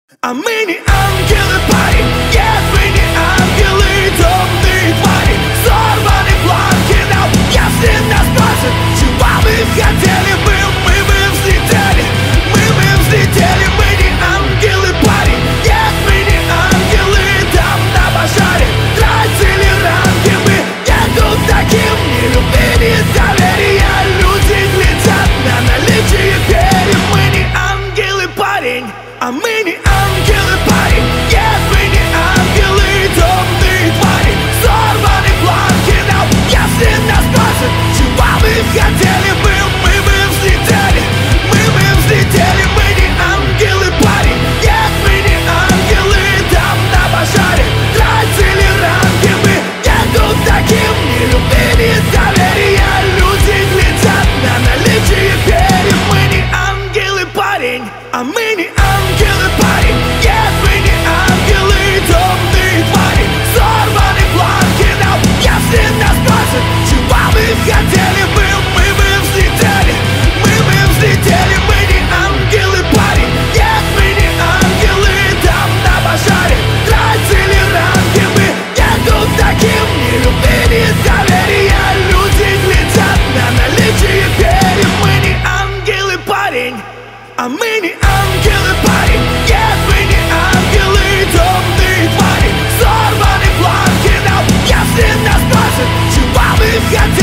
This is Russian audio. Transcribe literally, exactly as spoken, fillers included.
А мы не ангелы, парень. Нет, мы не ангелы, темные твари. Сорваны планки нам, если нас бросят. Чего мы хотели бы, мы бы взлетели. Мы бы взлетели, мы не ангелы, парень. Нет, мы не ангелы, там на пожаре тратили ранги. Мы нету таким, не любили доверия. Люди глядят на наличие перьев. Мы не ангелы, парень. А мы не ангелы, парень. Нет, мы не ангелы, темные твари. Сорваны планки нам, если нас бросят. Чего мы хотели бы, мы бы взлетели. Мы бы взлетели, мы не ангелы, парень. Нет, мы не ангелы, там на пожаре тратили ранги. Мы нету таким, не любили доверия. Люди глядят на наличие перьев. Мы не ангелы, парень. А мы не ангелы, парень. Нет, мы не ангелы, темные твари. Сорваны планки нам, если нас бросят. Чего мы хотели бы, мы бы взлетели. Мы бы взлетели, мы не ангелы, парень. Нет, мы не ангелы, там на пожаре тратили ранги. Мы нету таким, не любили доверия. Люди глядят на наличие перьев. Мы не ангелы, парень. А мы не ангелы, парень. Нет, мы не ангелы, темные твари. Сорваны планки нам, если нас бросят. Чего мы хотели